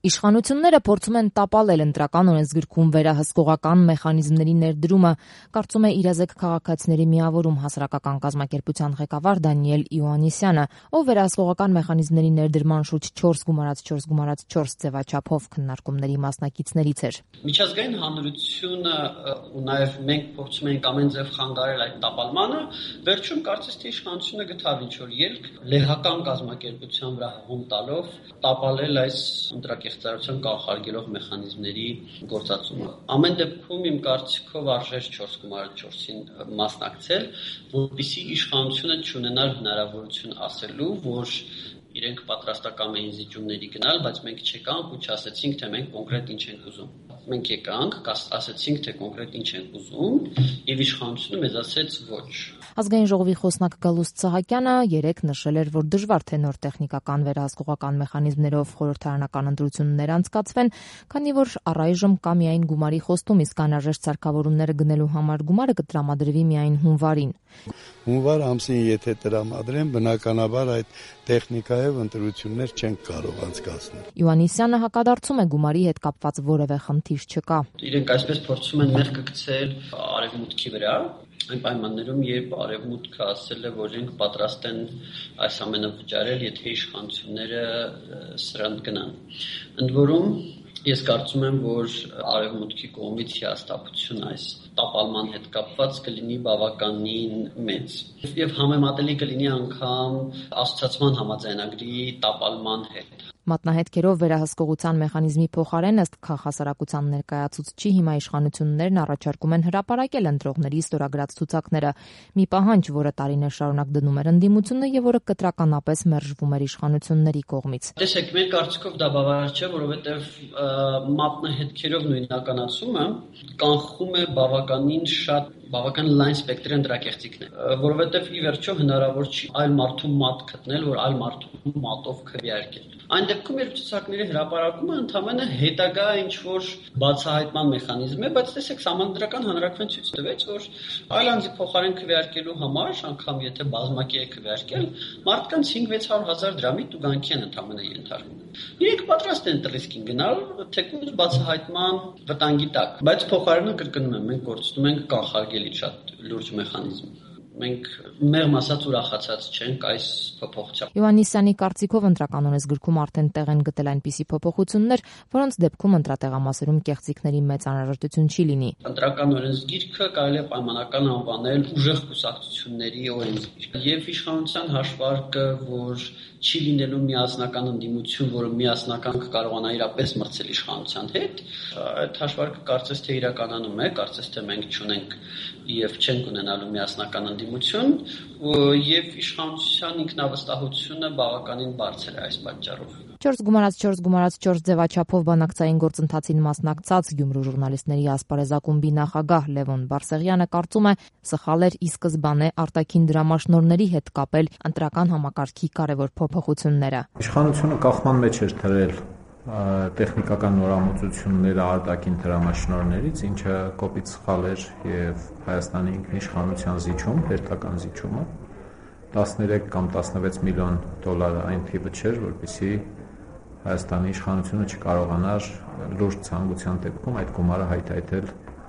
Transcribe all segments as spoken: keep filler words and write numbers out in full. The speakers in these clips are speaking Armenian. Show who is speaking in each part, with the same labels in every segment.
Speaker 1: Իշխանությունները փորձում են տապալել ընտրական օրենսգրքում վերահսկողական մեխանիզմների ներդրումը, կարծում է իրազեկ քաղաքացիների միավորում հասարակական կազմակերպության ղեկավար Դանիել Իոաննիսյանը, ով վերահսկողական մեխանիզմների ներդրման շուրջ չորս գումարած չորս գումարած չորս ձևաչափով քննարկումների մասնակիցներից էր։
Speaker 2: Միջազգային հանրությունը ու նաև մենք փորձում ենք ամեն ձև խանգարել այդ տապալմանը, վերջում կարծես թե իշխանությունը գտավ ինչ-որ ելք լեհական կազմակերպության վրա հում տալով տապալել այս ընտրակեղծարարության կանխարգելող մեխանիզմների գործածումը։ Ամեն դեպքում իմ կարծիքով արժեր չորս գումարած չորսին մասնակցել, որպեսզի իշխանությունը չունենար հնարավորություն ասելու, որ իրենք պատրաստական էին զիջումների գնալ, բայց մենք չեկանք ու չասեցինք, թե մենք կոնկրետ ինչ ենք ուզում։ Մենք եկանք, ասեցինք, թե կոնկրետ ինչ ենք ուզում, եւ իշխանությունը մեզ ասեց ոչ։
Speaker 1: Ազգային ժողովի խոսնակ Գալուստ Սահակյանը երեկ նշել էր, որ դժվար թե նոր տեխնիկական վերահսկողական մեխանիզմներով խորհրդարանական ընտրություններ անցկացվեն, քանի որ առայժմ կա միայն գումարի խոստում, իսկ անհրաժեշտ սարքավորումները գնելու համար գումարը կտրամադրվի միայն հունվարին։
Speaker 3: Հունվար ամսին եթե տրամադրեն, բնականաբար այդ տեխնիկայով ընտրություններ չեն կարող անցկացնել։
Speaker 1: Իոաննիսյանը հակադարձում է գումարի հետ կապված որևէ խնդիր չկա։
Speaker 2: Իրենք այսպես փորձում են մեղքը գցել արևմուտքի վրա, այն պայմաններում, երբ արևմուտքը ասել է, որ իրենք պատրաստ են այս ամենը վճարել, եթե իշխանությունները սրան գնան։ Ընդ որում, ես կարծում եմ, որ արևմուտքի կողմից հիասթափություն այս տապալման հետ կապված կլինի բավականին մեծ։ Եվ համեմատելի կլինի անգամ ասոցիացիան համաձայնագրի տապալման հետ։
Speaker 1: Մատնահետքերով վերահսկողության մեխանիզմի փոխարեն ըստ քաղաքասարակության ներկայացուցչի հիմա իշխանություններն առաջարկում են հրապարակել ընտրողների ստորագրած ցուցակները, մի պահանջ, որը տարիներ շարունակ դնում էր ընդդիմությունը եւ որը կտրականապես մերժվում էր իշխանությունների կողմից։
Speaker 2: Տեսեք, մեր կարծիքով դա բավարար չէ, որովհետեւ մատնահետքերով նույնականացումը կանխում է բավականին շատ բավական լայն սպեկտրի ընտրակեղծիքներ, որովհետև ի վերջո հնարավոր չի այլ մարդու մատ գտնել, որ այլ մարդու մատով քվեարկել։ Այն դեպքում, երբ ցուցակների հրապարակումը ընդհանրապես հետագա ինչ-որ բացահայտման մեխանիզմ է, բայց տեսեք, Սահմանադրական հանրաքվեն ցույց տվեց, որ այլ անձի փոխարեն քվեարկելու համար, անգամ եթե բազմակի է քվեարկել, մարդկանց հինգ-վեց հարյուր հազար դրամի տուգանքի են ընդհանրապես ենթարկվում։ Իրենք պատրաստ են տրիսկին գնալ, թեկուզ բացահայտման վտանգի տակ, բայց փոխարենը կրկնում եմ, մենք գործում ենք կանխարգելի շատ լուրջ մեխանիզմ։ Մենք մեղմ ասած ուրախացած չենք այս փոփոխությամբ։
Speaker 1: Իոաննիսյանի կարծիքով ընտրական օրենսգրքում արդեն տեղ են գտել այնպիսի փոփոխություններ, որոնց դեպքում ընտրատեղամասերում կեղծիքների մեծ անհրաժեշտություն չի լինի։
Speaker 2: Ընտրական օրենսգիրքը կարելի է պայմանական անվանել ուժեղ կուսակցությունների օրենսգիրք։ Եվ իշխանության հաշվարկը, որ չի լինելու միասնական ընդդիմություն, որը միասնական կկարողանա իրապես մրցել իշխանության հետ, այդ հաշվարկը կարծես թե իրականանում է, կարծես թե մենք չունենք եւ չենք ունենալու միասնական ընդդիմություն, եւ իշխանության ինքնավստահությունը բավականին բարձր է այս պատճառով։
Speaker 1: չորս գումարած չորս գումարած չորս ձևաչափով բանակցային գործընթացին մասնակցած Գյումրու ժուրնալիստների ասպարեզակումբի նախագահ Լևոն Բարսեղյանը կարծում է, սխալ էր ի սկզբանե արտաքին դրամաշնորհների հետ կապել ընտրական համակարգի կարևոր փոփոխությունները։
Speaker 4: Իշխանությունը կախման մեջ էր դրել տեխնիկական նորամուծությունները արտաքին դրամաշնորհներից, ինչը կոպիտ սխալ էր եւ Հայաստանի ինքնիշխանության զիջում, հերթական զիջումը տասներեք կամ տասնվեց միլիոն դոլար այն թիվը չէր, որպեսզի Հայաստանի իշխանությունը չկարողանար լուրջ ցանկության դեպքում այդ գումարը հայթայթել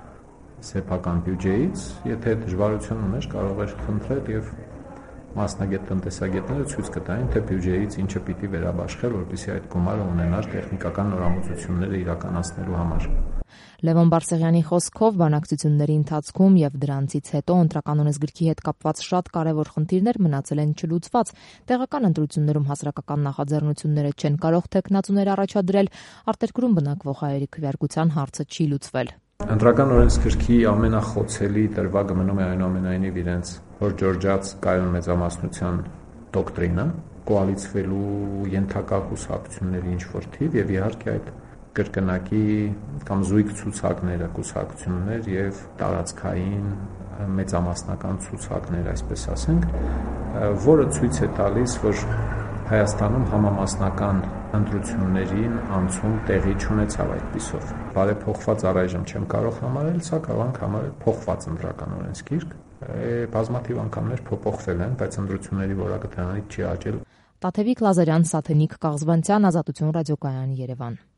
Speaker 4: սեփական բյուջեից, եթե դժվարություն ուներ, կարող էր խնդրել եւ մասնագետ տնտեսագետները ցույց կտային, թե բյուջեից ինչը պիտի վերաբաշխել, որպեսզի այդ գումարը ունենար տեխնիկական նորամուծությունները իրականացնելու համար։
Speaker 1: Լևոն Բարսեղյանի խոսքով բանակցությունների ընթացքում եւ դրանցից հետո ընտրական օրենսգրքի հետ կապված շատ կարեւոր խնդիրներ մնացել են չլուծված, տեղական ընտրություններում հասարակական նախաձեռնությունները չեն կարող թեկնածուներ առաջադրել, արտերկրում բնակվող հայերի քվեարկության հարցը չի լուծվել։
Speaker 4: Ընտրական օրենսգրքի ամենախոցելի դրվագը մնում է այնուամենայնիվ իրենց հորջորջած կայուն մեծամասնության դոկտրինը, կոալիցվելու ենթակա կուսակցությունների ինչ-որ թիվ եւ իհարկե այդ կրկնակի կամ զույգ ցուցակները, կուսակցություններ եւ տարածքային մեծամասնական ցուցակներ, այսպես ասենք, որը ցույց է տալիս, որ Հայաստանում համամասնական ընտրություններին անցում տեղի չունեցավ այդպիսով։ Բարեփոխված առայժմ չեմ կարող համարել, սա կարող ենք համարել փոխված ընտրական օրենսգիրք։ Բազմաթիվ անգամներ փոփոխվել են, բայց ընտրությունների որակը դրանից չի աճել։
Speaker 1: Տաթևիկ Լազարյան, Սաթենիկ Կաղզվանցյան, Ազատություն ռադիոկայան, Երևան։